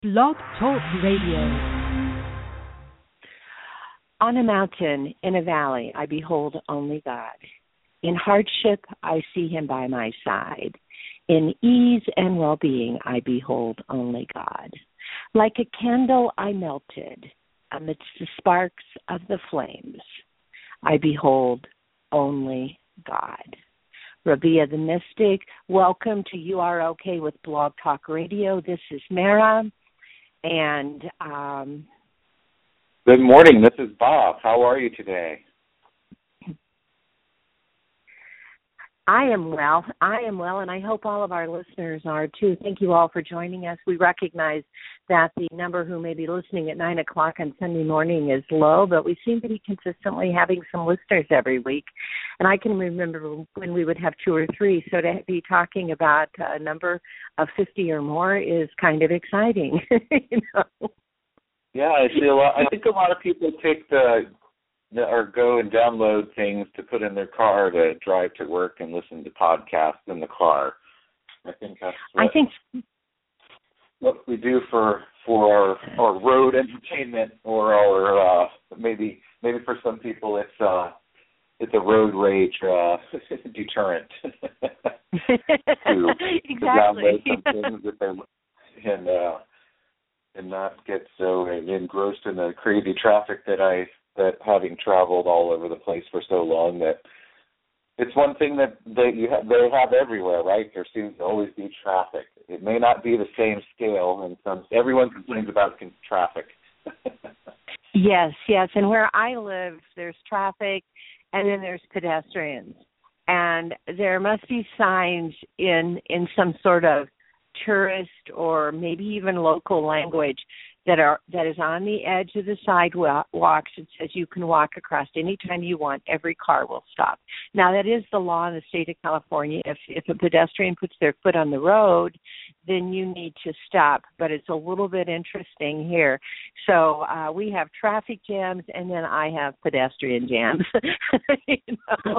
Blog Talk Radio. On a mountain, in a valley, I behold only God. In hardship, I see him by my side. In ease and well-being, I behold only God. Like a candle, I melted amidst the sparks of the flames. I behold only God. Rabia the Mystic, welcome to You Are Okay with Blog Talk Radio. This is Mara. And good morning. This is Bob. How are you today? I am well, and I hope all of our listeners are too. Thank you all for joining us. We recognize that the number who may be listening at 9 o'clock on Sunday morning is low, but we seem to be consistently having some listeners every week. And I can remember when we would have 2 or 3, so to be talking about a number of 50 or more is kind of exciting. You know? Yeah, I think a lot of people take or go and download things to put in their car to drive to work and listen to podcasts in the car. I think that's what we do for our road entertainment, or our maybe for some people it's a road rage deterrent to download some things that they and not get so engrossed in the crazy traffic that having traveled all over the place for so long, that it's one thing that they have everywhere, right? There seems to always be traffic. It may not be the same scale, and everyone complains about traffic. Yes, and where I live, there's traffic, and then there's pedestrians, and there must be signs in some sort of tourist or maybe even local language that is on the edge of the sidewalks. It says you can walk across anytime you want. Every car will stop. Now, that is the law in the state of California. If a pedestrian puts their foot on the road, then you need to stop. But it's a little bit interesting here. So we have traffic jams, and then I have pedestrian jams. You know?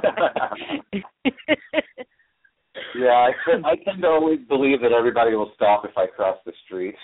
Yeah, I tend to always believe that everybody will stop if I cross the street.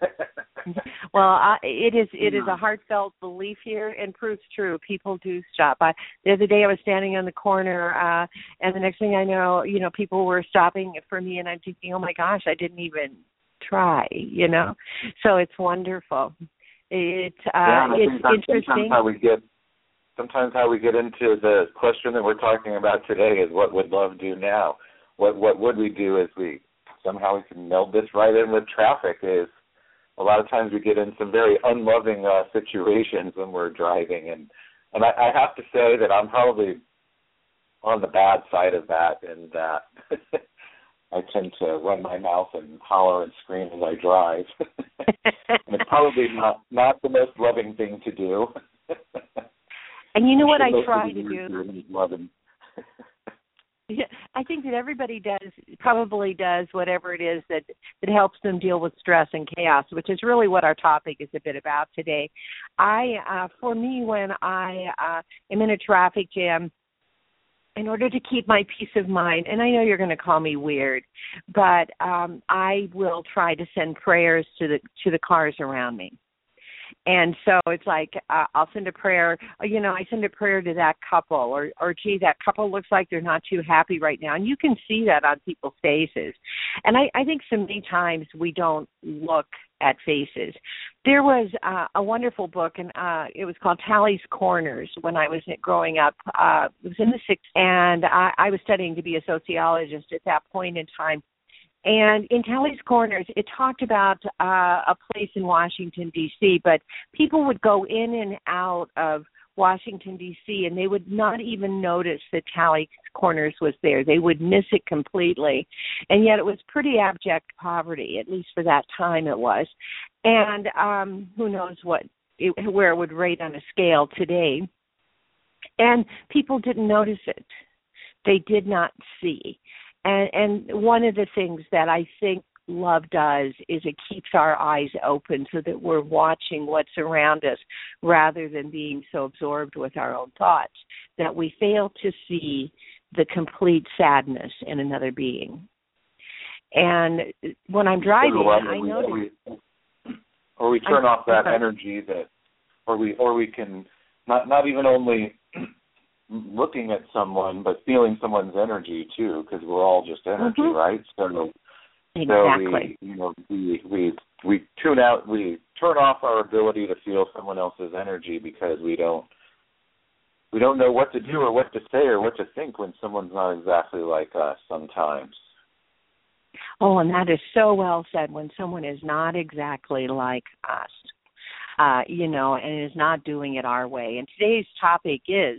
Well, it is a heartfelt belief here, and proves true. People do stop. The other day I was standing on the corner, and the next thing I know, people were stopping for me, and I'm thinking, oh my gosh, I didn't even try, So it's wonderful. It's interesting. Sometimes how we get into the question that we're talking about today is, what would love do now? What would we do if we can meld this right in with traffic? Is a lot of times we get in some very unloving situations when we're driving, and I have to say that I'm probably on the bad side of that, in that I tend to run my mouth and holler and scream as I drive. And it's probably not the most loving thing to do. And you know what I try to do? Yeah, I think that everybody probably does whatever it is that helps them deal with stress and chaos, which is really what our topic is a bit about today. For me, when I am in a traffic jam, in order to keep my peace of mind, and I know you're going to call me weird, but I will try to send prayers to the cars around me. And so it's like I'll send a prayer, I send a prayer to that couple, or gee, that couple looks like they're not too happy right now. And you can see that on people's faces. And I think so many times we don't look at faces. There was a wonderful book, and it was called Tally's Corners when I was growing up. It was in the 60s, and I was studying to be a sociologist at that point in time. And in Tally's Corners, it talked about a place in Washington, D.C., but people would go in and out of Washington, D.C., and they would not even notice that Tally's Corners was there. They would miss it completely. And yet it was pretty abject poverty, at least for that time it was. And who knows where it would rate on a scale today. And people didn't notice it. They did not see. And one of the things that I think love does is it keeps our eyes open so that we're watching what's around us rather than being so absorbed with our own thoughts that we fail to see the complete sadness in another being. And when I'm driving, I notice. we turn off that energy that, or we can not even only looking at someone, but feeling someone's energy too, because we're all just energy, right? So, exactly. we tune out, we turn off our ability to feel someone else's energy because we don't know what to do or what to say or what to think when someone's not exactly like us sometimes. Oh, and that is so well said, when someone is not exactly like us, and is not doing it our way. And today's topic is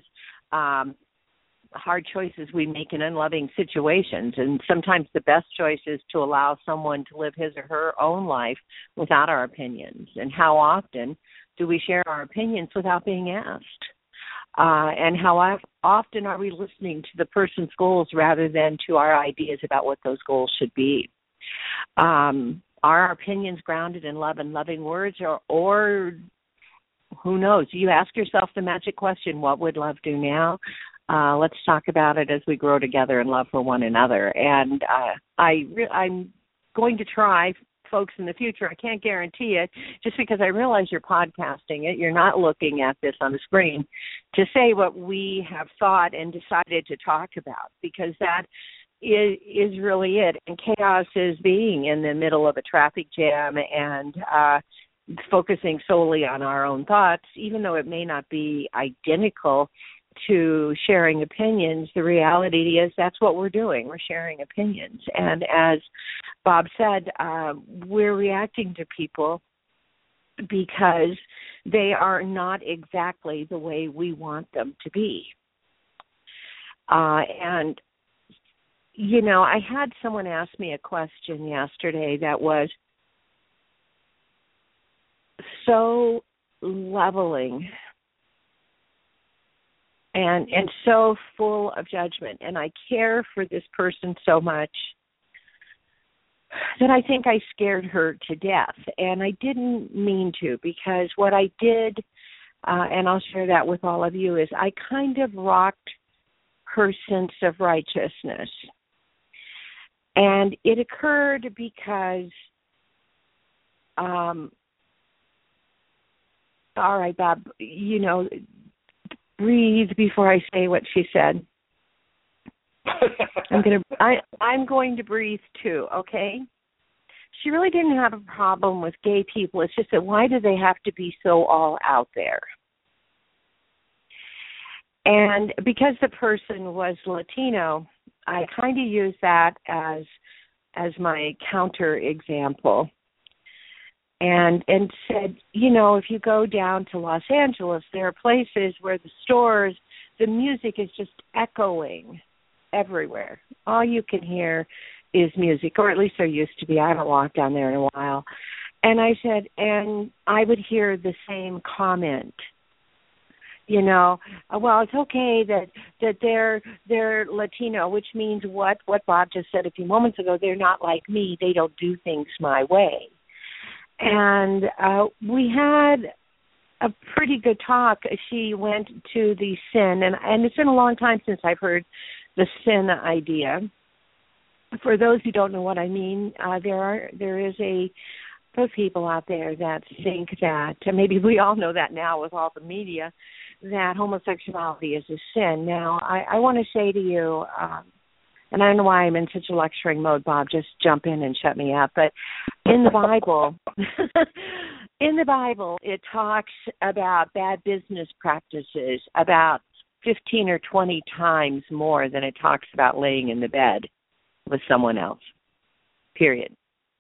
hard choices we make in unloving situations. And sometimes the best choice is to allow someone to live his or her own life without our opinions. And how often do we share our opinions without being asked? And how often are we listening to the person's goals rather than to our ideas about what those goals should be? Are our opinions grounded in love and loving words, or who knows? You ask yourself the magic question, what would love do now? Let's talk about it as we grow together in love for one another. And I'm going to try, folks, in the future. I can't guarantee it, just because I realize you're podcasting it. You're not looking at this on the screen, to say what we have thought and decided to talk about, because that is really it. And chaos is being in the middle of a traffic jam and focusing solely on our own thoughts, even though it may not be identical to sharing opinions. The reality is that's what we're doing. We're sharing opinions. And as Bob said, we're reacting to people because they are not exactly the way we want them to be. And, I had someone ask me a question yesterday that was so leveling and so full of judgment, and I care for this person so much that I think I scared her to death. And I didn't mean to, because what I did, and I'll share that with all of you, is I kind of rocked her sense of righteousness. And it occurred because, all right, Bob, breathe before I say what she said. I'm going to breathe too, okay? She really didn't have a problem with gay people. It's just that why do they have to be so all out there? And because the person was Latino, I kind of used that as my counter example. And said, if you go down to Los Angeles, there are places where the stores, the music is just echoing everywhere. All you can hear is music, or at least there used to be. I haven't walked down there in a while. And I said, and I would hear the same comment. Well, it's okay that they're Latino, which means what Bob just said a few moments ago. They're not like me. They don't do things my way. And we had a pretty good talk. She went to the sin, and it's been a long time since I've heard the sin idea. For those who don't know what I mean, there is a group of people out there that think that, maybe we all know that now with all the media, that homosexuality is a sin. Now, I want to say to you, and I don't know why I'm in such a lecturing mode, Bob, just jump in and shut me up, but in the Bible, it talks about bad business practices about 15 or 20 times more than it talks about laying in the bed with someone else, period.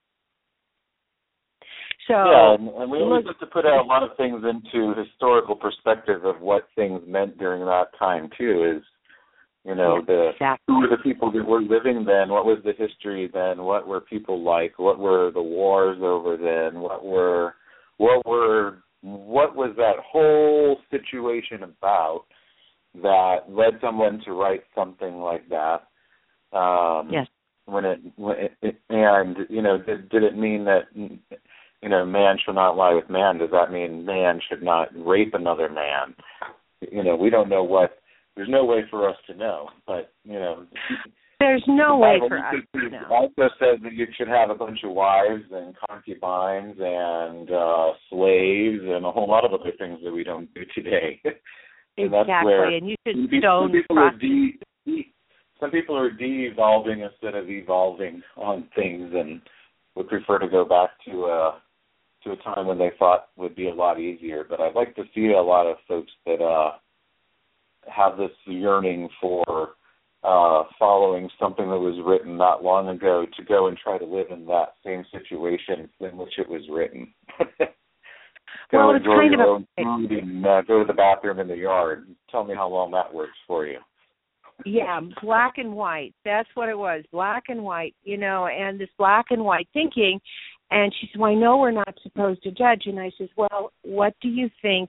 So, yeah, and we always have to put a lot of things into historical perspective of what things meant during that time, too, is, exactly. Who were the people that were living then? What was the history then? What were people like? What were the wars over then? What was that whole situation about that led someone to write something like that? Yes. Did it mean that man shall not lie with man? Does that mean man should not rape another man? We don't know what. There's no way for us to know, but there's no way for us to know. Also says that you should have a bunch of wives and concubines and and a whole lot of other things that we don't do today. And exactly, that's where and you should some people are de-evolving instead of evolving on things, and would prefer to go back to a time when they thought would be a lot easier. But I'd like to see a lot of folks that have this yearning for following something that was written not long ago to go and try to live in that same situation in which it was written. Go well, enjoy your own food and go to the bathroom in the yard. Tell me how long that works for you. Yeah, black and white. That's what it was, black and white, and this black and white thinking. And she said, well, I know we're not supposed to judge. And I said, well, what do you think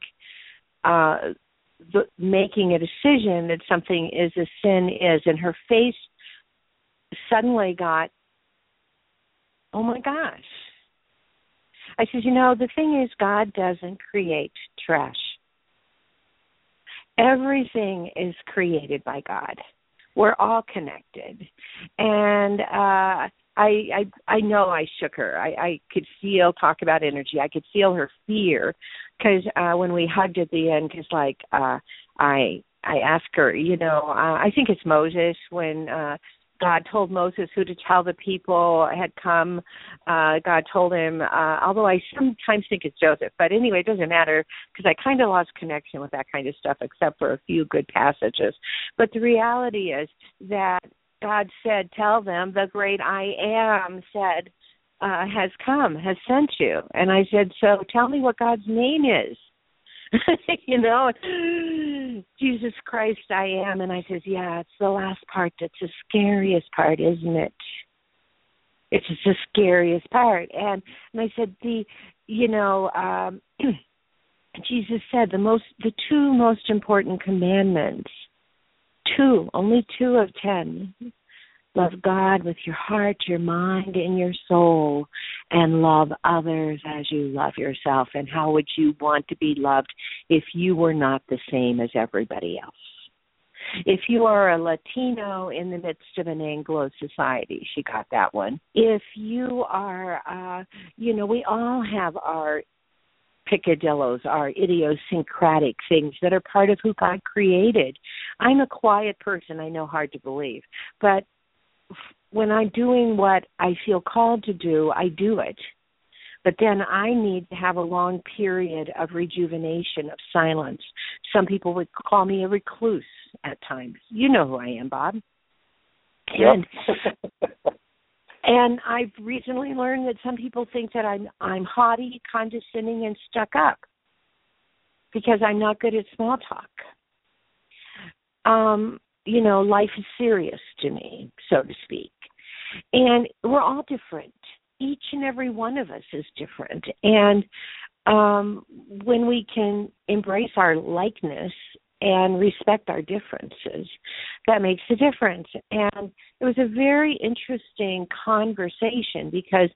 making a decision that something is a sin is? And her face suddenly got, oh, my gosh. I said, the thing is, God doesn't create trash. Everything is created by God. We're all connected. And I know I shook her. I could talk about energy. I could feel her fear because when we hugged at the end, because I asked her, I think it's Moses when God told Moses who to tell the people had come. God told him, although I sometimes think it's Joseph, but anyway, it doesn't matter because I kind of lost connection with that kind of stuff except for a few good passages. But the reality is that God said, tell them the great I am said, has come, has sent you. And I said, so tell me what God's name is. Jesus Christ I am. And I said, yeah, it's the last part that's the scariest part, isn't it? It's just the scariest part. And I said, Jesus said the two most important commandments, only 2 of 10. Love God with your heart, your mind, and your soul, and love others as you love yourself. And how would you want to be loved if you were not the same as everybody else? If you are a Latino in the midst of an Anglo society, she got that one. If you are, we all have our picadillos, our idiosyncratic things that are part of who God created. I'm a quiet person, I know, hard to believe, but when I'm doing what I feel called to do, I do it. But then I need to have a long period of rejuvenation, of silence. Some people would call me a recluse at times. You know who I am, Bob. Yep. And I've recently learned that some people think that I'm haughty, condescending, and stuck up because I'm not good at small talk. Life is serious to me, so to speak. And we're all different. Each and every one of us is different. And when we can embrace our likeness and respect our differences, that makes a difference. And it was a very interesting conversation because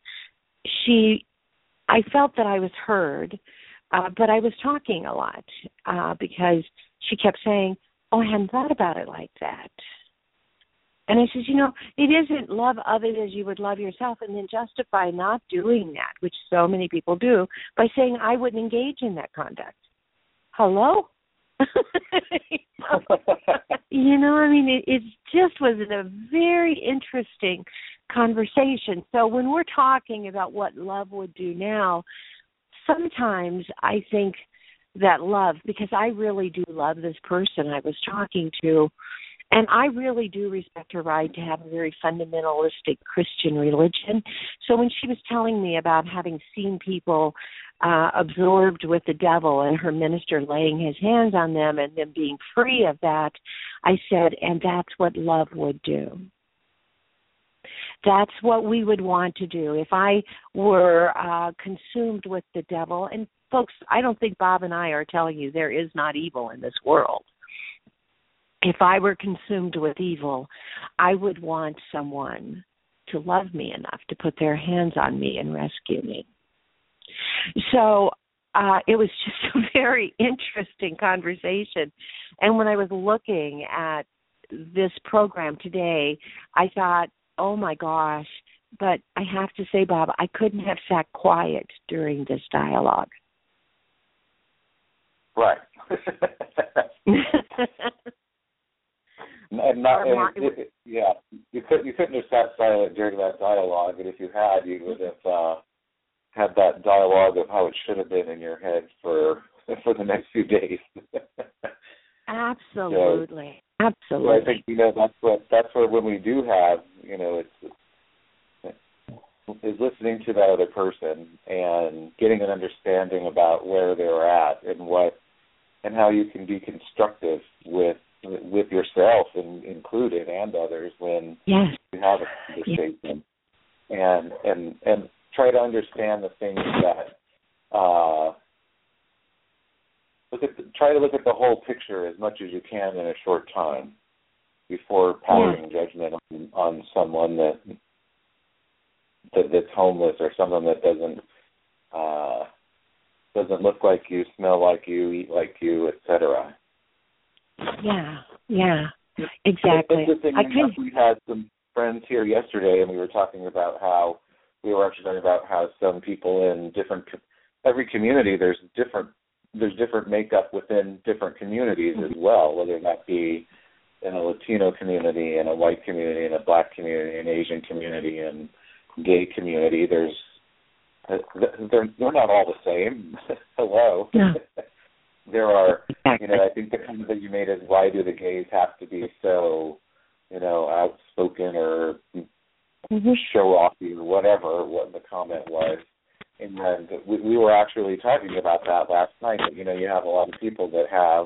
I felt that I was heard, but I was talking a lot because she kept saying, oh, I hadn't thought about it like that. And I said, it isn't love others as you would love yourself and then justify not doing that, which so many people do, by saying I wouldn't engage in that conduct. Hello? It just was a very interesting conversation. So when we're talking about what love would do now, sometimes I think that love, because I really do love this person I was talking to, and I really do respect her right to have a very fundamentalistic Christian religion. So when she was telling me about having seen people absorbed with the devil and her minister laying his hands on them and them being free of that, I said, and that's what love would do. That's what we would want to do. If I were consumed with the devil, and folks, I don't think Bob and I are telling you there is not evil in this world. If I were consumed with evil, I would want someone to love me enough to put their hands on me and rescue me. So it was just a very interesting conversation. And when I was looking at this program today, I thought, oh, my gosh, but I have to say, Bob, I couldn't have sat quiet during this dialogue. Right. And not, yeah, you couldn't have sat silent during that dialogue, and if you had, you would have had that dialogue of how it should have been in your head for the next few days. Absolutely, absolutely. So I think that's what when we do have, is listening to that other person and getting an understanding about where they're at and how you can be constructive with yourself included and others when you have a conversation, and try to understand the things that try to look at the whole picture as much as you can in a short time before passing judgment on someone that's homeless or someone that doesn't look like you, smell like you, eat like you, etc. Yeah, exactly. We had some friends here yesterday, and we were talking about how some people in every community there's different makeup within different communities as well, whether that be in a Latino community, in a white community, in a black community, an Asian community, and gay community. They're not all the same. Hello. No. There are, I think the comment that you made is, why do the gays have to be so, outspoken or show-offy or whatever, what the comment was. And we were actually talking about that last night, that, you have a lot of people that have,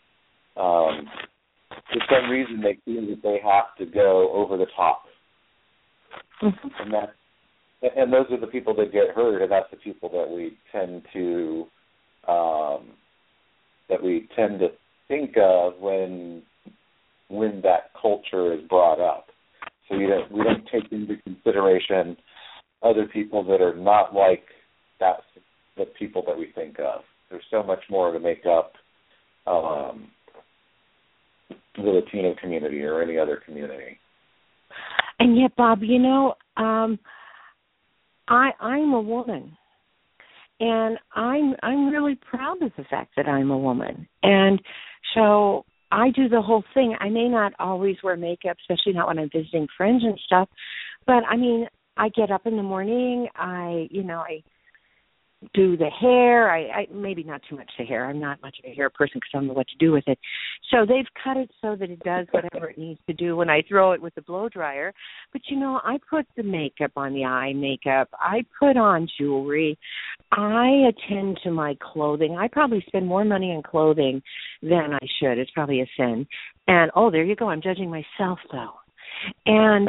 for some reason, they feel that they have to go over the top. And those are the people that get hurt, and that's the people that we tend to think of when that culture is brought up. So we don't take into consideration other people that are not like the people that we think of. There's so much more to make up the Latino community or any other community. And yet, Bob, I'm a woman, and I'm really proud of the fact that I'm a woman. And so I do the whole thing. I may not always wear makeup, especially not when I'm visiting friends and stuff, but I get up in the morning, I do the hair. I maybe not too much the hair. I'm not much of a hair person because I don't know what to do with it. So they've cut it so that it does whatever it needs to do when I throw it with the blow dryer. But I put the makeup on, the eye makeup. I put on jewelry. I attend to my clothing. I probably spend more money on clothing than I should. It's probably a sin. And there you go. I'm judging myself though. And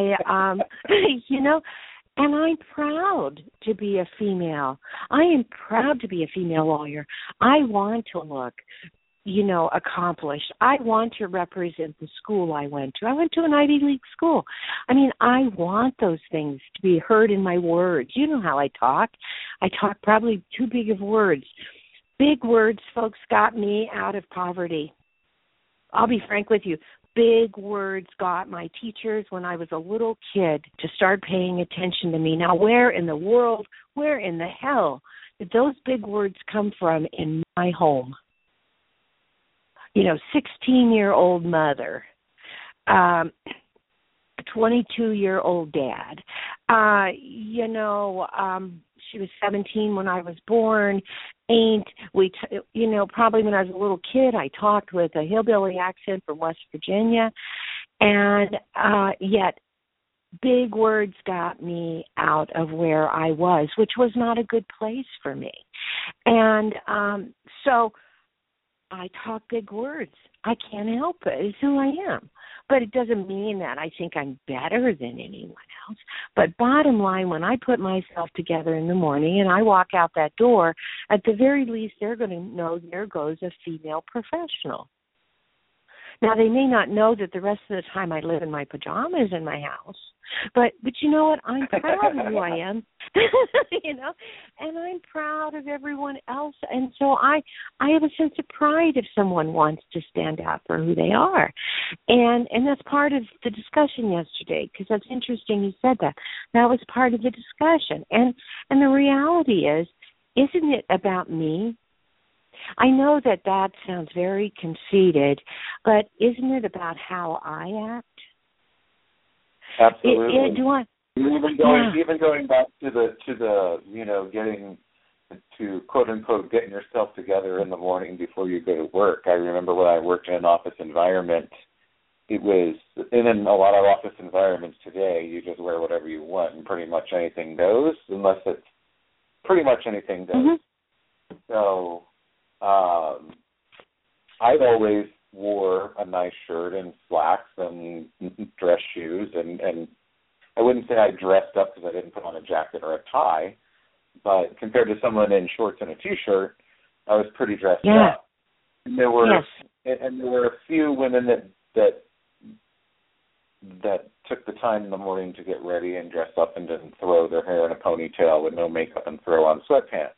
and I'm proud to be a female. I am proud to be a female lawyer. I want to look, accomplished. I want to represent the school I went to. I went to an Ivy League school. I want those things to be heard in my words. You know how I talk. I talk probably too big of words. Big words, folks, got me out of poverty. I'll be frank with you. Big words got my teachers when I was a little kid to start paying attention to me. Now, where in the hell did those big words come from in my home? 16-year-old mother, 22-year-old dad. She was 17 when I was born. Probably when I was a little kid, I talked with a hillbilly accent from West Virginia, and yet big words got me out of where I was, which was not a good place for me. And so I talk big words. I can't help it. It's who I am. But it doesn't mean that I think I'm better than anyone else. But bottom line, when I put myself together in the morning and I walk out that door, at the very least, they're going to know there goes a female professional. Now, they may not know that the rest of the time I live in my pajamas in my house. But you know what? I'm proud of who I am, and I'm proud of everyone else. And so I have a sense of pride if someone wants to stand out for who they are. And that's part of the discussion yesterday, because that's interesting you said that. That was part of the discussion. And the reality is, isn't it about me? I know that sounds very conceited, but isn't it about how I act? Absolutely. Yeah. Even going back to the getting to quote unquote getting yourself together in the morning before you go to work. I remember when I worked in an office environment, it was, and in a lot of office environments today, you just wear whatever you want and pretty much anything goes, unless it's pretty much anything goes. Mm-hmm. So I've always wore a nice shirt and slacks and dress shoes, and I wouldn't say I dressed up because I didn't put on a jacket or a tie, but compared to someone in shorts and a T-shirt, I was pretty dressed up. And there were a few women that took the time in the morning to get ready and dress up and didn't throw their hair in a ponytail with no makeup and throw on sweatpants.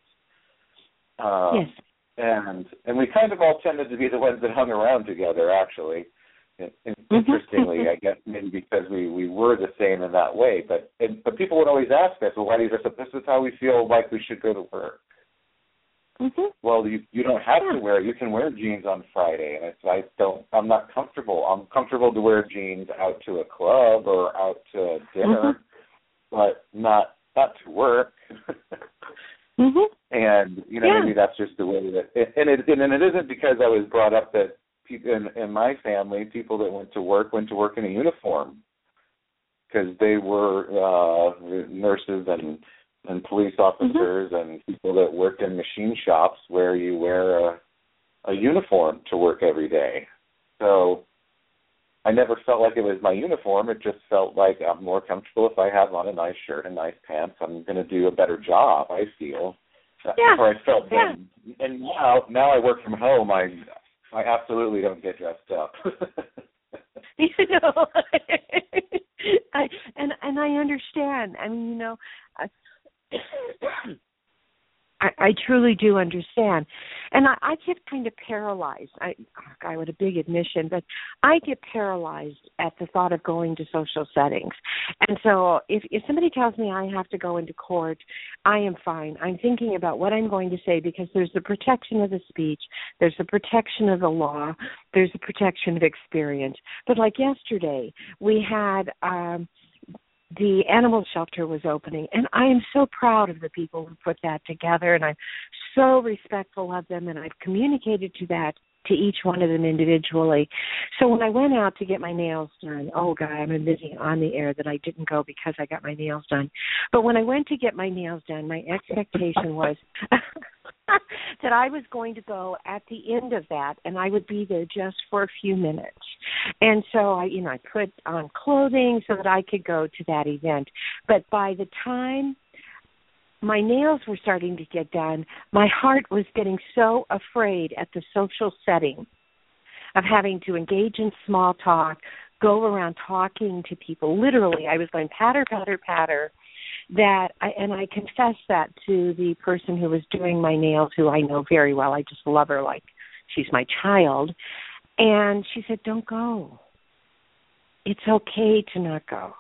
And we kind of all tended to be the ones that hung around together, actually. Interestingly, I guess maybe because we were the same in that way. But people would always ask us, well, why do you dress up? This is how we feel like we should go to work. Mm-hmm. Well, you don't have to wear it. You can wear jeans on Friday, and I'm not comfortable. I'm comfortable to wear jeans out to a club or out to dinner, but not to work. And maybe that's just the way that. And it isn't because I was brought up that in my family, people that went to work in a uniform because they were nurses and police officers and people that worked in machine shops where you wear a uniform to work every day. So I never felt like it was my uniform. It just felt like I'm more comfortable if I have on a nice shirt and nice pants. I'm going to do a better job, I feel. Or I felt then. And now I work from home. I absolutely don't get dressed up. I understand. I mean, I truly do understand. And I get kind of paralyzed. I would a big admission, but I get paralyzed at the thought of going to social settings. And so if somebody tells me I have to go into court, I am fine. I'm thinking about what I'm going to say because there's the protection of the speech, there's the protection of the law, there's the protection of experience. But like yesterday, we had the animal shelter was opening, and I am so proud of the people who put that together, and I'm so respectful of them, and I've communicated to each one of them individually. So when I went out to get my nails done, I'm admitting on the air that I didn't go because I got my nails done. But when I went to get my nails done, my expectation was that I was going to go at the end of that, and I would be there just for a few minutes. And so I put on clothing so that I could go to that event. But by the time my nails were starting to get done, my heart was getting so afraid at the social setting of having to engage in small talk, go around talking to people. Literally, I was going patter, patter, patter. I confessed that to the person who was doing my nails, who I know very well. I just love her like she's my child. And she said, don't go. It's okay to not go.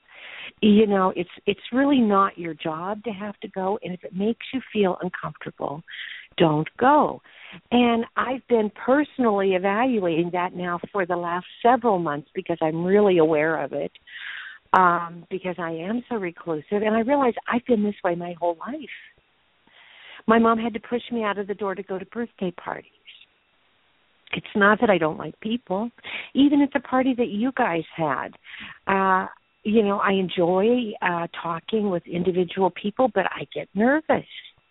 It's really not your job to have to go, and if it makes you feel uncomfortable, don't go. And I've been personally evaluating that now for the last several months because I'm really aware of it, because I am so reclusive, and I realize I've been this way my whole life. My mom had to push me out of the door to go to birthday parties. It's not that I don't like people. Even at the party that you guys had, I enjoy talking with individual people, but I get nervous.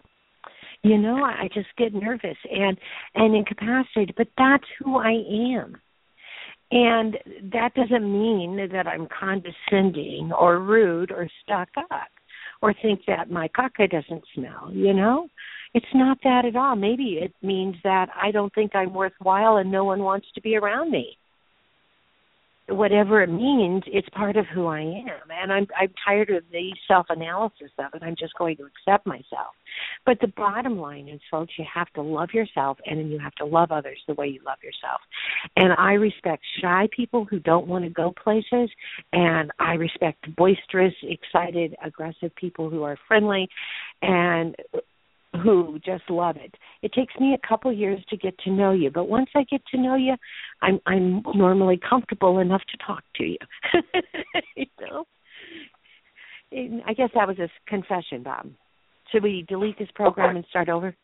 I just get nervous and incapacitated, but that's who I am. And that doesn't mean that I'm condescending or rude or stuck up or think that my caca doesn't smell, It's not that at all. Maybe it means that I don't think I'm worthwhile and no one wants to be around me. Whatever it means, it's part of who I am. And I'm tired of the self-analysis of it. I'm just going to accept myself. But the bottom line is, folks, you have to love yourself, and then you have to love others the way you love yourself. And I respect shy people who don't want to go places, and I respect boisterous, excited, aggressive people who are friendly. And who just love it. It takes me a couple years to get to know you, but once I get to know you, I'm normally comfortable enough to talk to you. You know? I guess that was a confession, Bob. Should we delete this program and start over?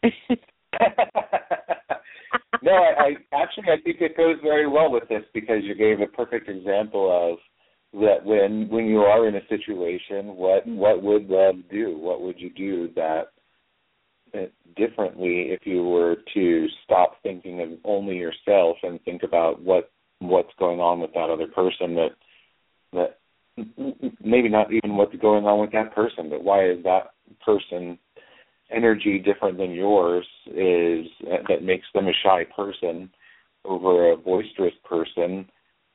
No, I think it goes very well with this, because you gave a perfect example of that when you are in a situation, what would love do? What would you do that differently if you were to stop thinking of only yourself and think about what's going on with that other person, that maybe not even what's going on with that person, but why is that person energy different than yours that makes them a shy person over a boisterous person.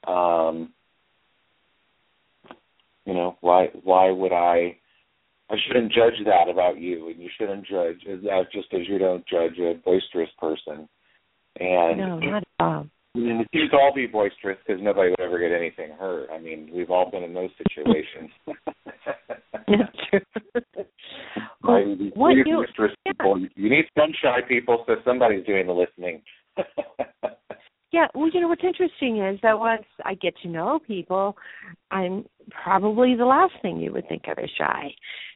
Why would I shouldn't judge that about you, and you shouldn't judge that just as you don't judge a boisterous person. And no, not at all. It seems to all be boisterous because nobody would ever get anything hurt. I mean, we've all been in those situations. That's true. Boisterous people. You need some shy people, so somebody's doing the listening. Yeah, well, what's interesting is that once I get to know people, I'm probably the last thing you would think of as shy.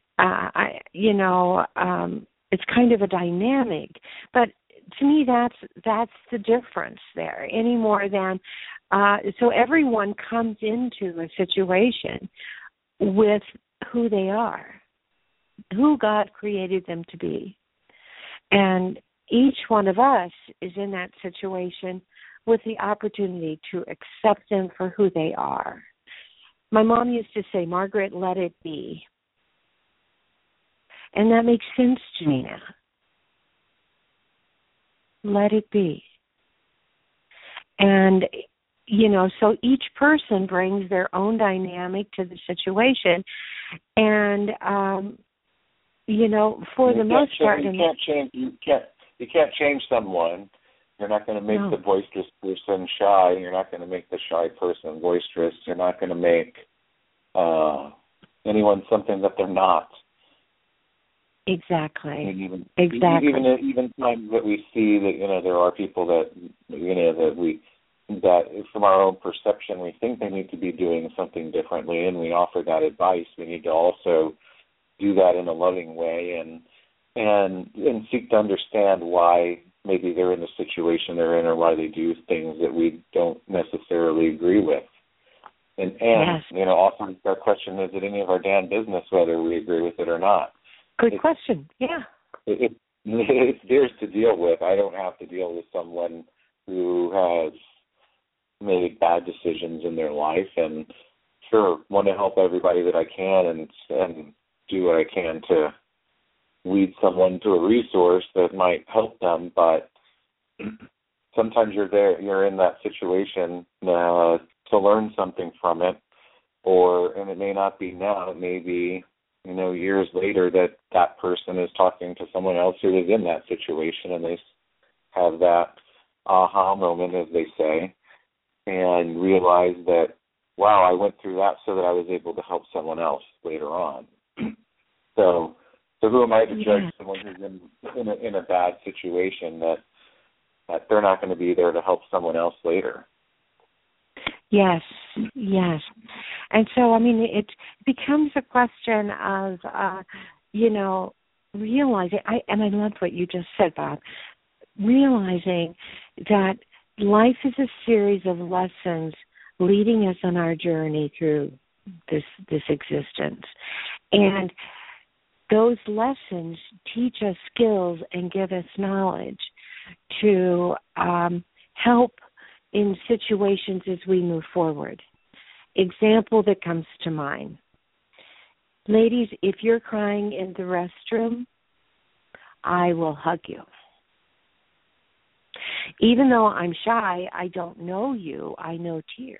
It's kind of a dynamic, but to me, that's the difference there. Any more than so everyone comes into a situation with who they are, who God created them to be, and each one of us is in that situation with the opportunity to accept them for who they are. My mom used to say, "Margaret, let it be," and that makes sense to me now. Let it be. And, so each person brings their own dynamic to the situation. And, for the most part... You can't change someone. You're not going to make the boisterous person shy. You're not going to make the shy person boisterous. You're not going to make anyone something that they're not. Exactly. Even times that we see that there are people that that from our own perception we think they need to be doing something differently, and we offer that advice. We need to also do that in a loving way and seek to understand why maybe they're in the situation they're in, or why they do things that we don't necessarily agree with. And yes. Often our question is it any of our damn business whether we agree with it or not. Good question. Yeah. It's theirs to deal with. I don't have to deal with someone who has made bad decisions in their life, and sure, want to help everybody that I can and do what I can to lead someone to a resource that might help them, but sometimes you're in that situation to learn something from it, and it may not be now, it may be years later that person is talking to someone else who is in that situation, and they have that aha moment, as they say, and realize that, wow, I went through that so that I was able to help someone else later on. So who am I to judge someone who's in a bad situation that they're not going to be there to help someone else later? Yes. And so, it becomes a question of, realizing, and I love what you just said, Bob, realizing that life is a series of lessons leading us on our journey through this existence. And those lessons teach us skills and give us knowledge to help in situations as we move forward. Example that comes to mind. Ladies, if you're crying in the restroom, I will hug you. Even though I'm shy, I don't know you, I know tears.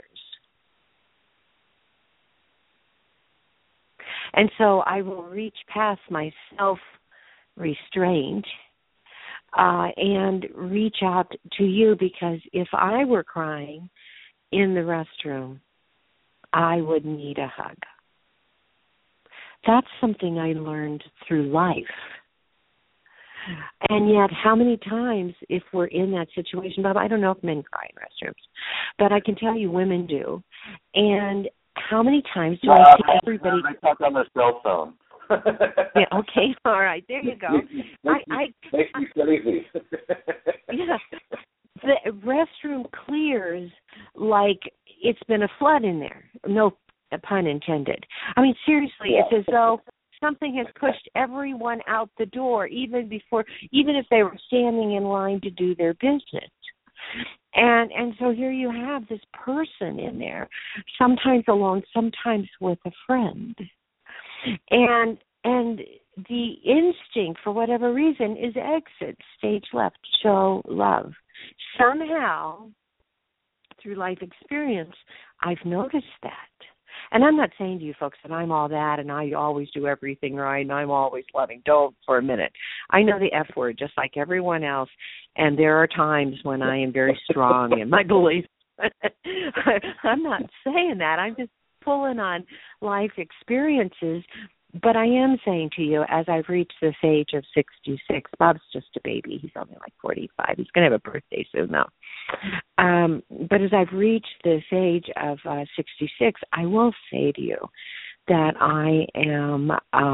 And so I will reach past my self-restraint and reach out to you, because if I were crying in the restroom, I would need a hug. That's something I learned through life. And yet, how many times, if we're in that situation, Bob, I don't know if men cry in restrooms, but I can tell you women do. And how many times do I see everybody... They talk on their cell phone. Yeah, okay, all right, there you go. Makes me crazy. Yeah, the restroom clears like it's been a flood in there. No pun intended. I mean, seriously, It's as though something has pushed everyone out the door, even if they were standing in line to do their business. And so here you have this person in there, sometimes alone, sometimes with a friend. And the instinct, for whatever reason, is exit, stage left, show love. Somehow, through life experience, I've noticed that. And I'm not saying to you folks that I'm all that and I always do everything right and I'm always loving. Don't for a minute. I know the F word just like everyone else, and there are times when I am very strong in my beliefs. I'm not saying that. I'm just pulling on life experiences. But I am saying to you, as I've reached this age of 66, Bob's just a baby. He's only like 45. He's going to have a birthday soon, though. But as I've reached this age of 66, I will say to you that I am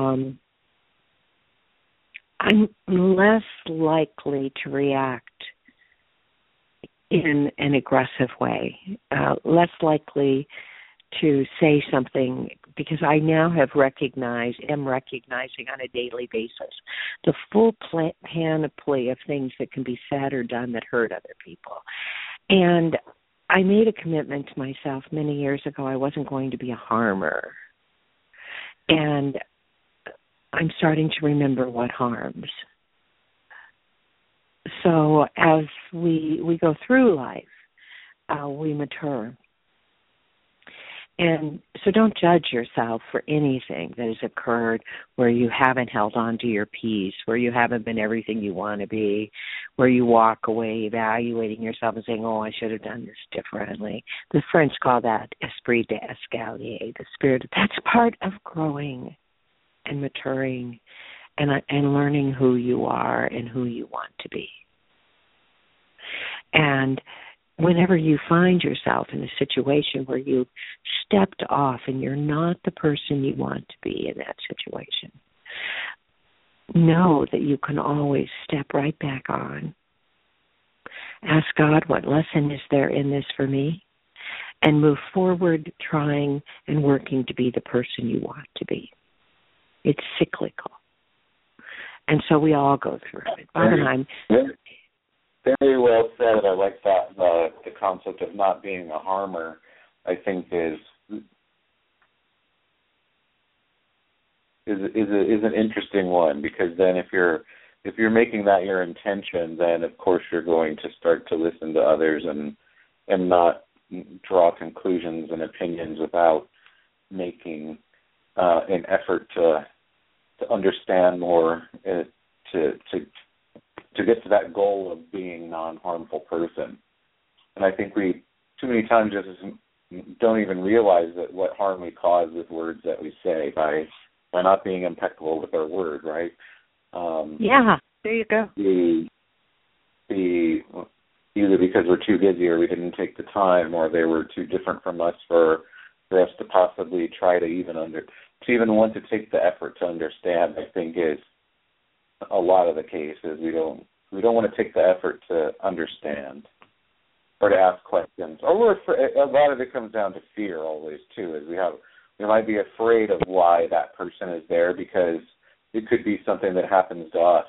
I'm less likely to react in an aggressive way, less likely to say something, because I now am recognizing on a daily basis the full panoply of things that can be said or done that hurt other people. And I made a commitment to myself many years ago. I wasn't going to be a harmer. And I'm starting to remember what harms. So as we go through life, we mature. And so don't judge yourself for anything that has occurred where you haven't held on to your peace, where you haven't been everything you want to be, where you walk away evaluating yourself and saying, oh, I should have done this differently. The French call that esprit d'escalier, the spirit. That's part of growing and maturing and learning who you are and who you want to be. And whenever you find yourself in a situation where you've stepped off and you're not the person you want to be in that situation, know that you can always step right back on. Ask God, what lesson is there in this for me? And move forward trying and working to be the person you want to be. It's cyclical. And so we all go through it. Very well said. I like that. The concept of not being a harmer, I think, is an interesting one, because then if you're making that your intention, then of course you're going to start to listen to others and not draw conclusions and opinions without making an effort to understand more, to get to that goal of being a non-harmful person. And I think we too many times just don't even realize that what harm we cause with words that we say by not being impeccable with our word, right? Yeah, there you go. Either because we're too busy or we didn't take the time, or they were too different from us for us to possibly try to even want to take the effort to understand, I think is a lot of the cases. We don't want to take the effort to understand or to ask questions. Or a lot of it comes down to fear always too, is we might be afraid of why that person is there, because it could be something that happens to us.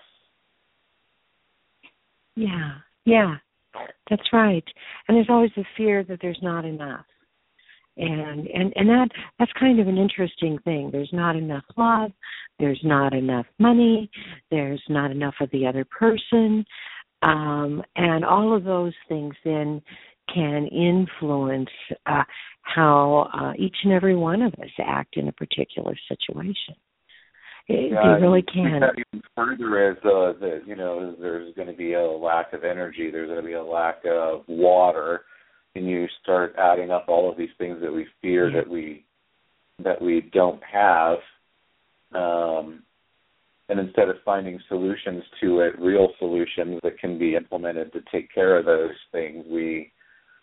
Yeah, that's right. And there's always the fear that there's not enough. And that's kind of an interesting thing. There's not enough love. There's not enough money. There's not enough of the other person. And all of those things then can influence how each and every one of us act in a particular situation. They really can. That even further is there's going to be a lack of energy. There's going to be a lack of water. And you start adding up all of these things that we fear that we don't have, and And instead of finding solutions to it, real solutions that can be implemented to take care of those things, we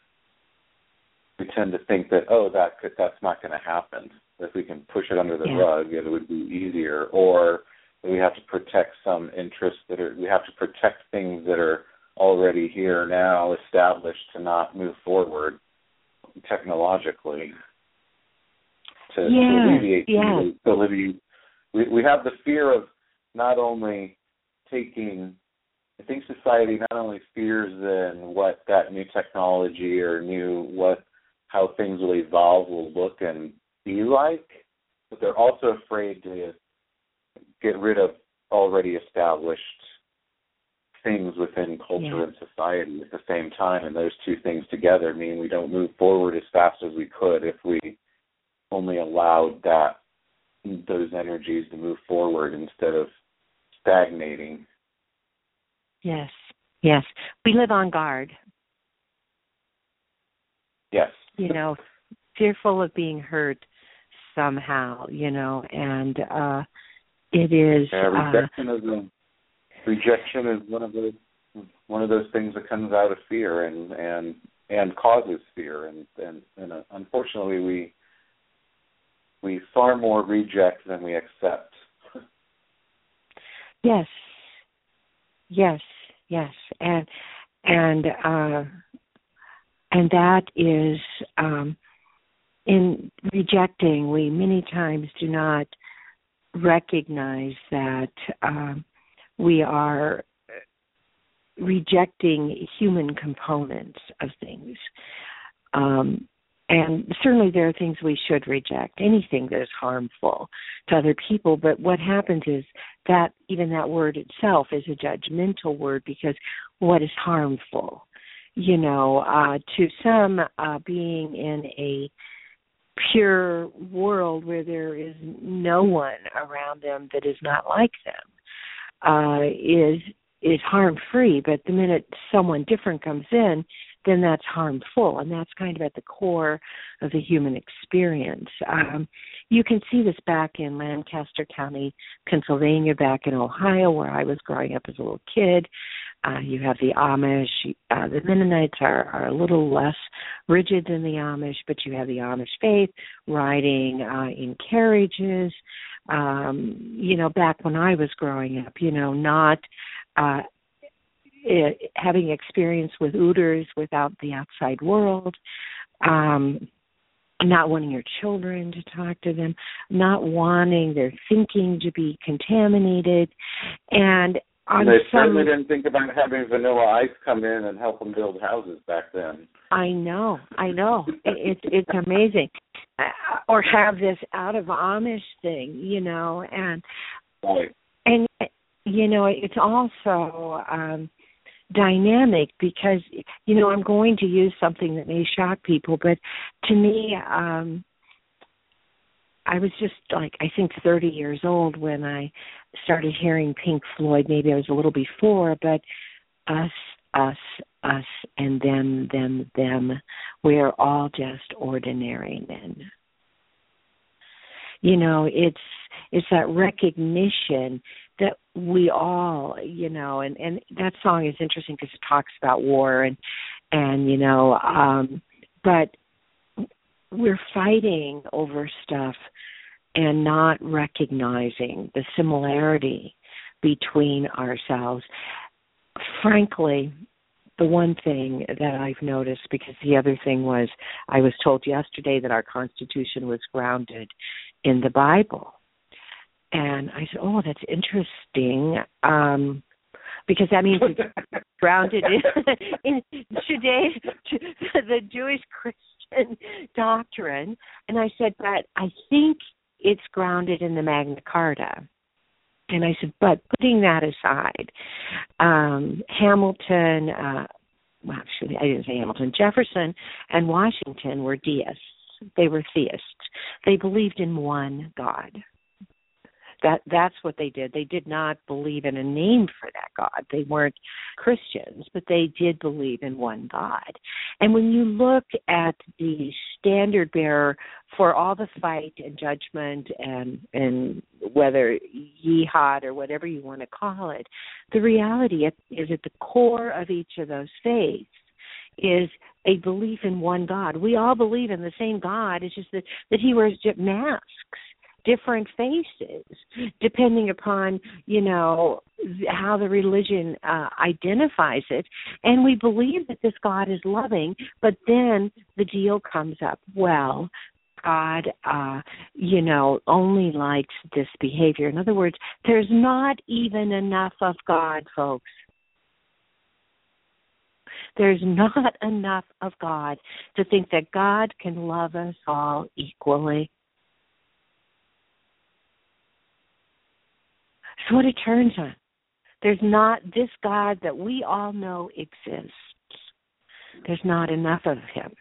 tend to think that, that's not going to happen. If we can push it under the rug, it would be easier. Or that we have to protect some interests we have to protect things that are already here now, established, to not move forward technologically. To alleviate the ability. We have the fear of not only taking, I think society not only fears then what that new technology or how things will evolve will look and be like, but they're also afraid to get rid of already established things within culture and society at the same time. And those two things together mean we don't move forward as fast as we could if we only allowed those energies to move forward instead of stagnating. Yes. We live on guard. Yes. Fearful of being hurt somehow, and it is. Rejection is one of those things that comes out of fear and causes fear, and unfortunately we far more reject than we accept. Yes, and that is in rejecting. We many times do not recognize that we are rejecting human components of things. And certainly there are things we should reject, anything that is harmful to other people. But what happens is that even that word itself is a judgmental word, because what is harmful? To some, being in a pure world where there is no one around them that is not like them is harm-free. But the minute someone different comes in, then that's harmful, and that's kind of at the core of the human experience. You can see this back in Lancaster County, Pennsylvania, back in Ohio, where I was growing up as a little kid. You have the Amish. The Mennonites are a little less rigid than the Amish, but you have the Amish faith, riding in carriages. Back when I was growing up, not having experience with Uders without the outside world, not wanting your children to talk to them, not wanting their thinking to be contaminated. And they certainly didn't think about having Vanilla Ice come in and help them build houses back then. I know. It's amazing. Or have this out of Amish thing, and right. And it's also dynamic, because I'm going to use something that may shock people, but to me, I was just I think 30 years old when I started hearing Pink Floyd. Maybe I was a little before, but us, and them. We're all just ordinary men. It's that recognition that we all, and that song is interesting because it talks about war but we're fighting over stuff and not recognizing the similarity between ourselves. Frankly, the one thing that I've noticed, because the other thing was, I was told yesterday that our Constitution was grounded in the Bible. And I said, oh, that's interesting, because that means it's grounded in today, the Jewish Christian doctrine. And I said, but I think it's grounded in the Magna Carta. And I said, but putting that aside, Hamilton, actually, I didn't say Hamilton, Jefferson and Washington were deists. They were theists. They believed in one God. That's what they did. They did not believe in a name for that God. They weren't Christians, but they did believe in one God. And when you look at the standard bearer for all the fight and judgment and whether jihad or whatever you want to call it, the reality is at the core of each of those faiths is a belief in one God. We all believe in the same God. It's just that he wears masks, different faces, depending upon, how the religion identifies it. And we believe that this God is loving, but then the deal comes up. Well, God, only likes this behavior. In other words, there's not even enough of God, folks. There's not enough of God to think that God can love us all equally. That's what it turns on. There's not this God that we all know exists. There's not enough of him.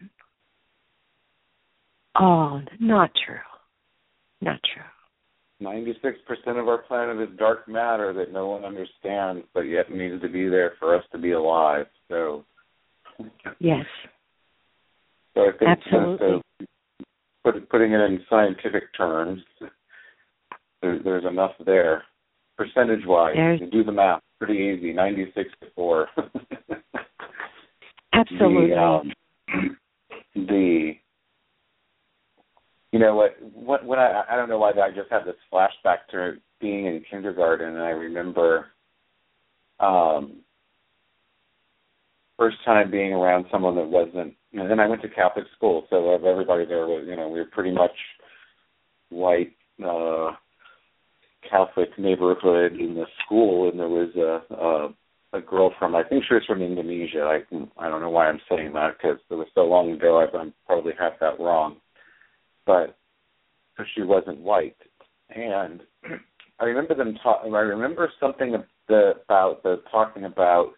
Oh, not true. Not true. 96% of our planet is dark matter that no one understands, but yet needs to be there for us to be alive. So, yes. So I think absolutely. Putting it in scientific terms, there's enough there. Percentage-wise, you do the math. Pretty easy. 96 to 4. Absolutely. You know what? When I don't know why I just had this flashback to being in kindergarten, and I remember first time being around someone that wasn't. Then I went to Catholic school, so everybody there was. We were pretty much white Catholic neighborhood in the school, and there was a girl from, I think she was from Indonesia. I don't know why I'm saying that because it was so long ago. I probably had that wrong. But she wasn't white, and I remember them talking. I remember something about talking about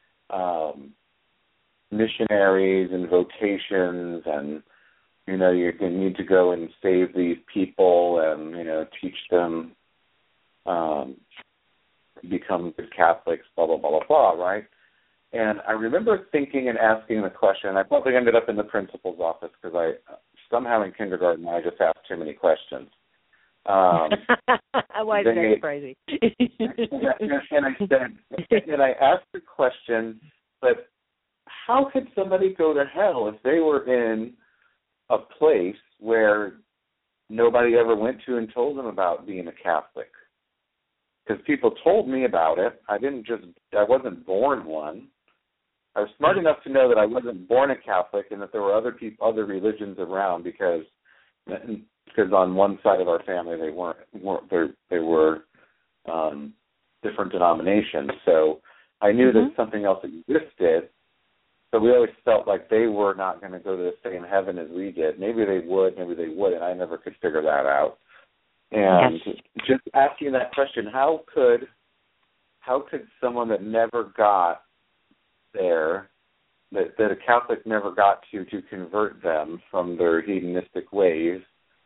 missionaries and vocations, and you need to go and save these people, and teach them, become good Catholics, blah blah blah blah blah, right? And I remember thinking and asking the question. I probably ended up in the principal's office because somehow in kindergarten I just asked too many questions. Why is that crazy? and I asked the question, but how could somebody go to hell if they were in a place where nobody ever went to and told them about being a Catholic? Because people told me about it. I wasn't born one. I was smart enough to know that I wasn't born a Catholic and that there were other religions around because on one side of our family they were different denominations. So I knew that something else existed. So we always felt like they were not going to go to the same heaven as we did. Maybe they would, maybe they wouldn't. I never could figure that out. And just asking that question, how could someone that never got there, that a Catholic never got to convert them from their hedonistic ways,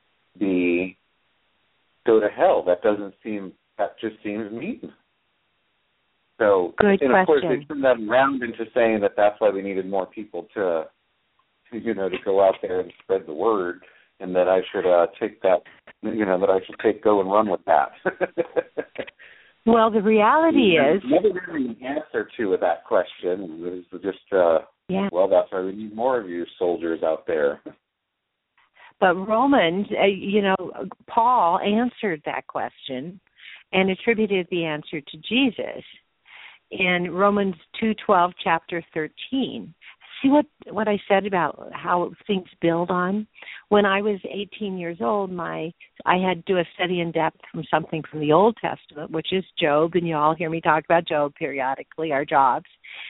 go to hell? That just seems mean. So, good and question. Of course, they turned that around into saying that that's why we needed more people to go out there and spread the word, and that I should take that, that I should go and run with that. Well, the reality is... never really an answer to that question. It was just, well, that's why we need more of you soldiers out there. But Romans, Paul answered that question and attributed the answer to Jesus in Romans 2:12, chapter 13. See what I said about how things build on? When I was 18 years old, I had to do a study in depth from something from the Old Testament, which is Job, and you all hear me talk about Job periodically, our jobs.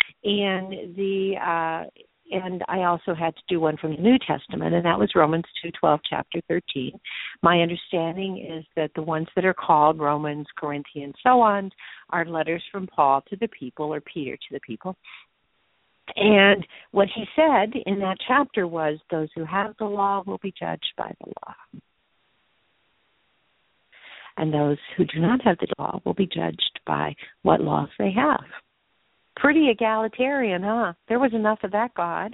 And I also had to do one from the New Testament, and that was Romans 2:12, chapter 13. My understanding is that the ones that are called Romans, Corinthians, so on, are letters from Paul to the people or Peter to the people. And what he said in that chapter was, those who have the law will be judged by the law. and those who do not have the law will be judged by what laws they have. Pretty egalitarian, huh? There was enough of that, God.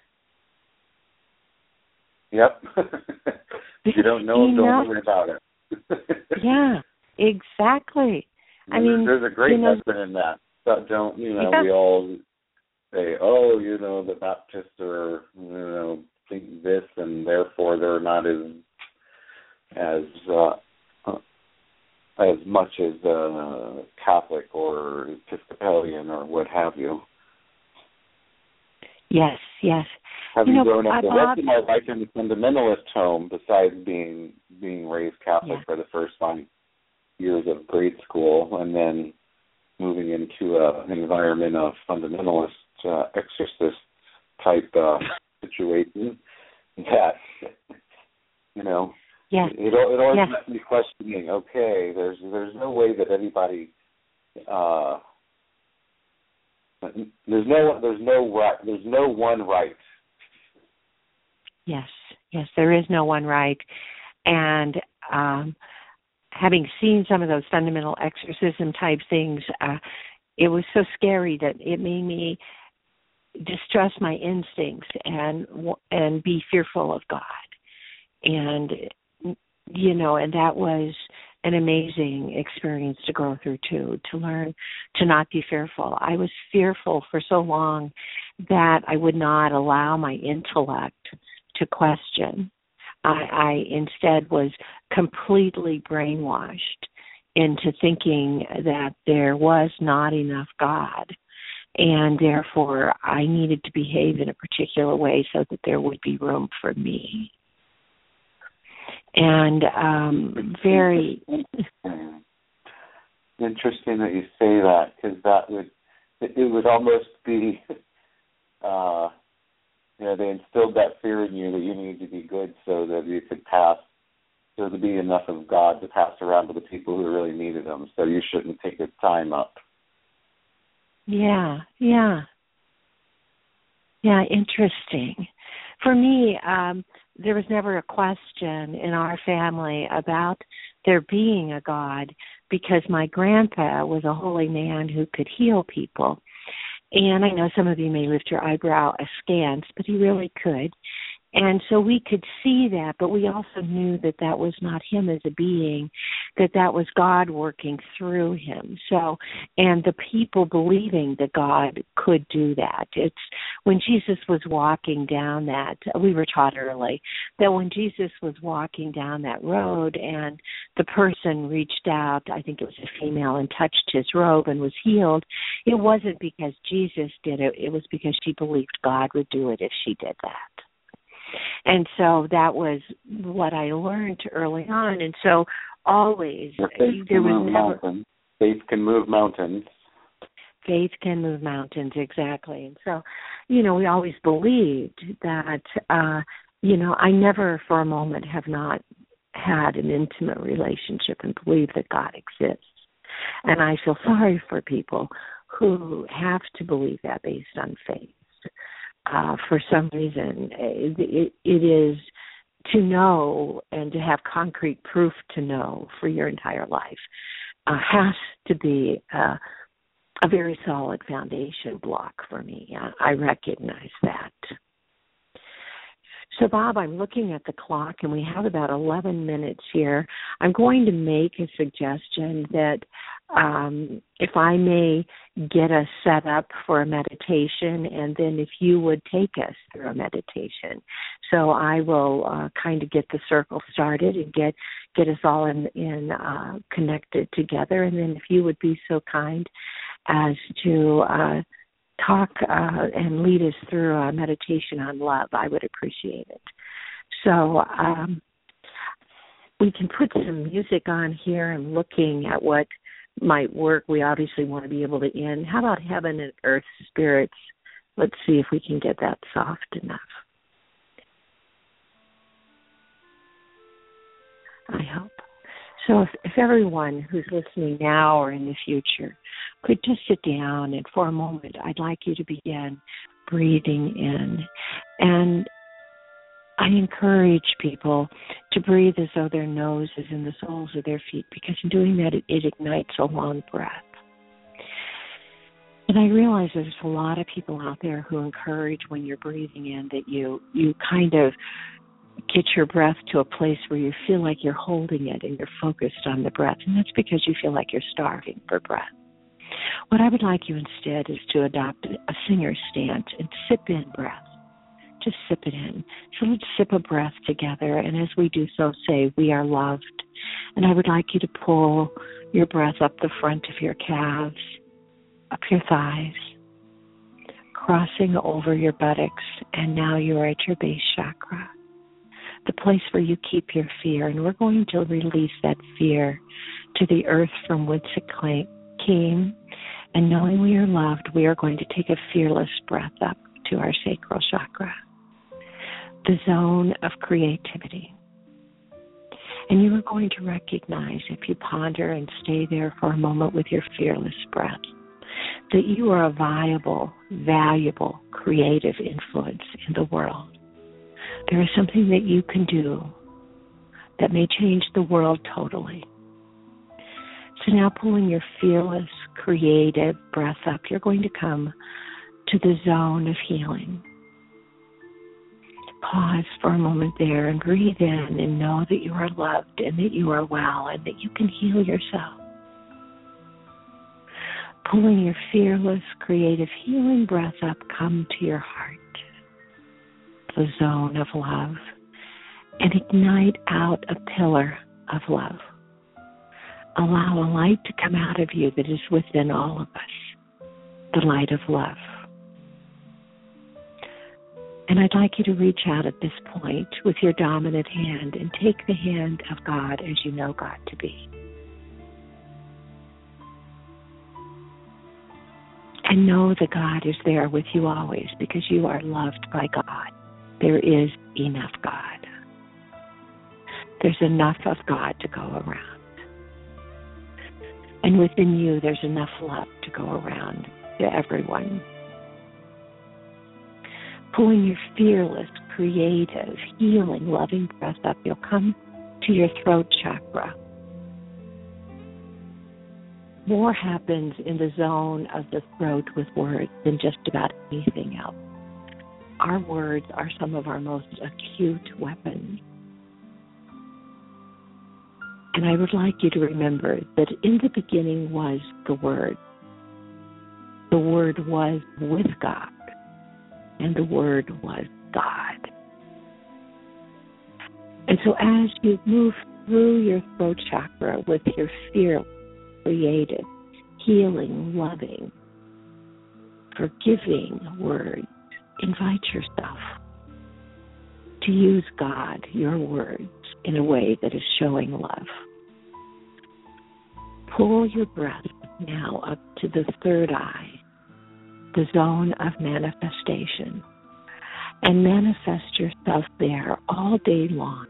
Yep. You don't know them, don't worry about it. Yeah, exactly. I mean, there's a great lesson in that. But don't, we all say, oh, the Baptists are, think this, and therefore they're not as much as Catholic or Episcopalian or what have you. Yes. Have you grown up the rest of my life in the fundamentalist home, besides being raised Catholic for the first 5 years of grade school, and then moving into an environment of fundamentalist exorcist type situation? That it always makes me questioning. Okay, there's no way that anybody. There's no one right. Yes, there is no one right. And having seen some of those fundamental exorcism type things, it was so scary that it made me distrust my instincts and be fearful of God. And and that was an amazing experience to go through too, to learn to not be fearful. I was fearful for so long that I would not allow my intellect to question. I instead was completely brainwashed into thinking that there was not enough God, and therefore I needed to behave in a particular way so that there would be room for me. And very interesting that you say that, because it would almost be they instilled that fear in you that you needed to be good so that you could pass, so to be enough of God to pass around to the people who really needed them. So you shouldn't take his time up. Yeah, interesting. For me, there was never a question in our family about there being a God, because my grandpa was a holy man who could heal people. And I know some of you may lift your eyebrow askance, but he really could. And so we could see that, but we also knew that that was not him as a being, that was God working through him. So, and the people believing that God could do that. It's when Jesus was walking down that, we were taught early, that when Jesus was walking down that road and the person reached out, I think it was a female, and touched his robe and was healed, it wasn't because Jesus did it, it was because she believed God would do it if she did that. And so that was what I learned early on. And so always there was never... Faith can move mountains. Faith can move mountains, exactly. And so, we always believed that, I never for a moment have not had an intimate relationship and believe that God exists. And I feel sorry for people who have to believe that based on faith. For some reason, it is to know and to have concrete proof to know for your entire life has to be a very solid foundation block for me. I recognize that. So, Bob, I'm looking at the clock, and we have about 11 minutes here. I'm going to make a suggestion that if I may get us set up for a meditation, and then if you would take us through a meditation. So I will kind of get the circle started and get us all in connected together, and then if you would be so kind as to talk and lead us through a meditation on love, I would appreciate it. So we can put some music on here. I'm looking at what might work. We obviously want to be able to end. How about Heaven and Earth Spirits? Let's see if we can get that soft enough. I hope. So if everyone who's listening now or in the future could just sit down, and for a moment I'd like you to begin breathing in. And I encourage people to breathe as though their nose is in the soles of their feet, because in doing that, it ignites a long breath. And I realize there's a lot of people out there who encourage when you're breathing in that you kind of get your breath to a place where you feel like you're holding it and you're focused on the breath. And that's because you feel like you're starving for breath. What I would like you instead is to adopt a singer's stance and sip in breath. Just sip it in. So let's sip a breath together. And as we do so, say, we are loved. And I would like you to pull your breath up the front of your calves, up your thighs, crossing over your buttocks. And now you are at your base chakra, the place where you keep your fear. And we're going to release that fear to the earth from whence it came. And knowing we are loved, we are going to take a fearless breath up to our sacral chakra, the zone of creativity. And you are going to recognize, if you ponder and stay there for a moment with your fearless breath, that you are a viable, valuable, creative influence in the world. There is something that you can do that may change the world totally. So now, pulling your fearless, creative breath up, you're going to come to the zone of healing. Pause for a moment there and breathe in and know that you are loved and that you are well and that you can heal yourself. Pulling your fearless, creative, healing breath up, come to your heart, the zone of love, and ignite out a pillar of love. Allow a light to come out of you that is within all of us, the light of love. And I'd like you to reach out at this point with your dominant hand and take the hand of God as you know God to be. And know that God is there with you always because you are loved by God. There is enough God. There's enough of God to go around. And within you, there's enough love to go around to everyone. Pulling your fearless, creative, healing, loving breath up, you'll come to your throat chakra. More happens in the zone of the throat with words than just about anything else. Our words are some of our most acute weapons. And I would like you to remember that in the beginning was the Word. The Word was with God, and the Word was God. And so as you move through your throat chakra with your fearless, creative, healing, loving, forgiving words, invite yourself to use God, your words, in a way that is showing love. Pull your breath now up to the third eye, the zone of manifestation, and manifest yourself there all day long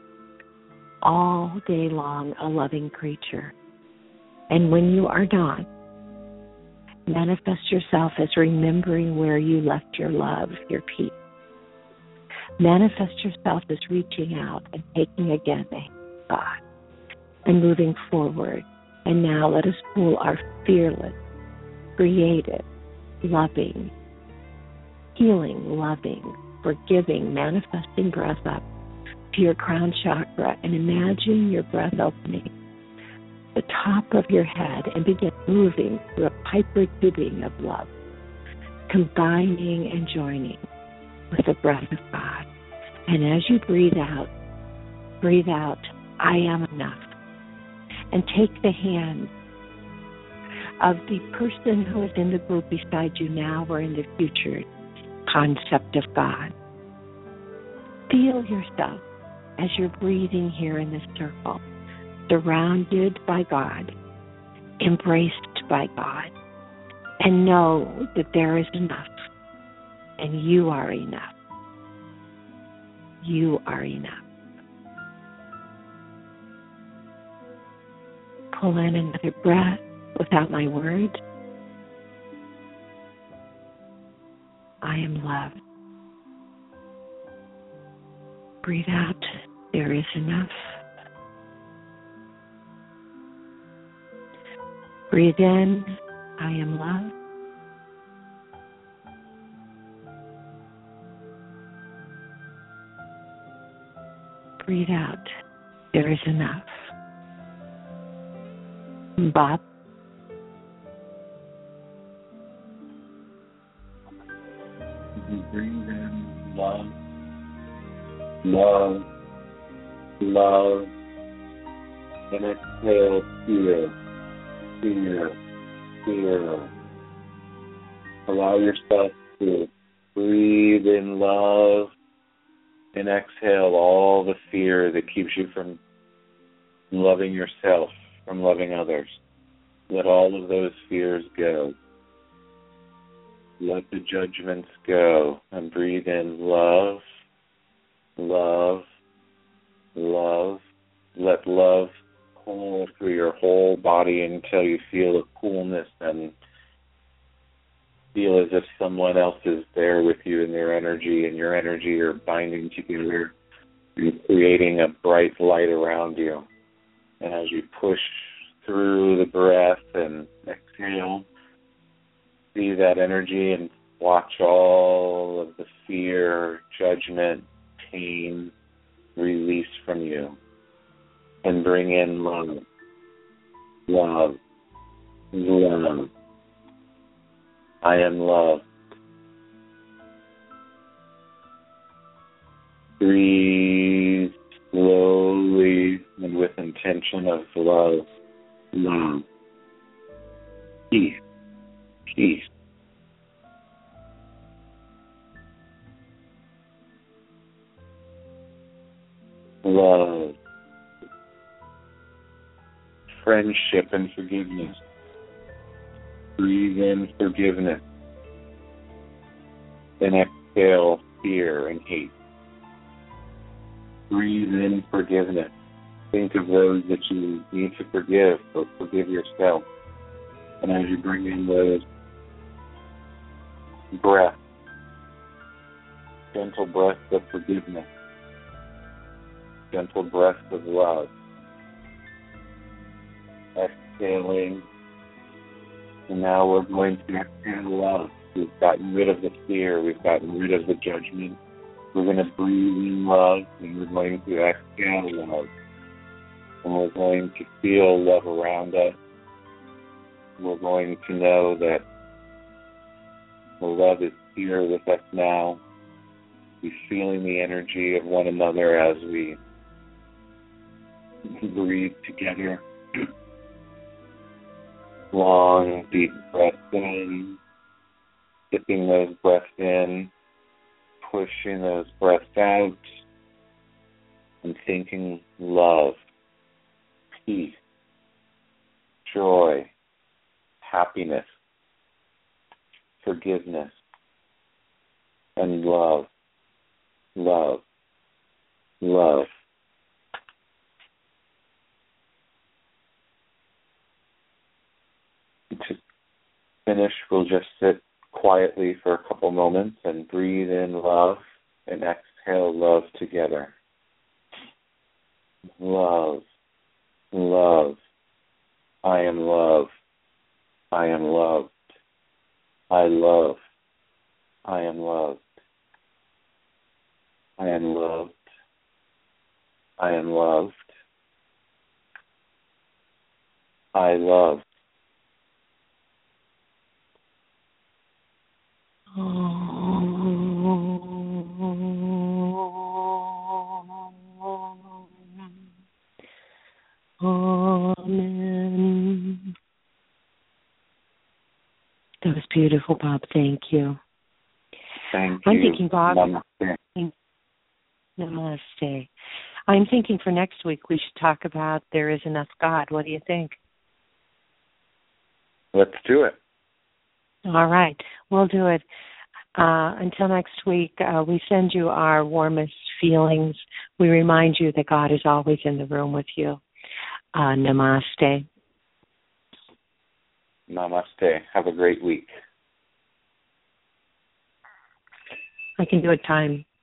a loving creature. And when you are not, manifest yourself as remembering where you left your love, your peace. Manifest yourself as reaching out and taking again the hand of God and moving forward. And now let us pull our fearless, creative, loving, healing, loving, forgiving, manifesting breath up to your crown chakra and imagine your breath opening the top of your head and begin moving through a piper tubing of love, combining and joining with the breath of God. And as you breathe out, I am enough. And take the hand of the person who is in the group beside you now or in the future concept of God. Feel yourself as you're breathing here in this circle, surrounded by God, embraced by God, and know that there is enough, and you are enough. You are enough. Pull in another breath without my words. I am loved. Breathe out. There is enough. Breathe in. I am love. Breathe out. There is enough. Bob. Breathe in love, love, love, and exhale fear, fear, fear. Allow yourself to breathe in love and exhale all the fear that keeps you from loving yourself, from loving others. Let all of those fears go. Let the judgments go and breathe in love, love, love. Let love pull through your whole body until you feel a coolness and feel as if someone else is there with you in their energy, and your energy are binding together and creating a bright light around you. And as you push through the breath and exhale, see that energy and watch all of the fear, judgment, pain release from you. And bring in love, love, love. I am love. Breathe slowly and with intention of love, love, peace, peace. Love, friendship and forgiveness. Breathe in forgiveness. Then exhale fear and hate. Breathe in forgiveness. Think of those that you need to forgive, or forgive yourself. And as you bring in those breaths, gentle breaths of forgiveness, gentle breaths of love, exhaling. And now we're going to exhale love. We've gotten rid of the fear. We've gotten rid of the judgment. We're going to breathe in love, and we're going to exhale love. And we're going to feel love around us. We're going to know that the love is here with us now. We're feeling the energy of one another as we breathe together. Long, deep breaths in, dipping those breaths in, pushing those breaths out, and thinking love, peace, joy, happiness, forgiveness, and love, love, love. To finish, we'll just sit quietly for a couple moments and breathe in love and exhale love together. Love, love, I am love, I am loved, I love, I am loved, I am loved, I am loved, I love. Amen. That was beautiful, Bob. Thank you. Thank I'm you. thinking, Bob. Namaste. Namaste. I'm thinking for next week we should talk about There Is Enough God. What do you think? Let's do it. All right. We'll do it. Until next week, we send you our warmest feelings. We remind you that God is always in the room with you. Namaste. Namaste. Have a great week. I can do a time.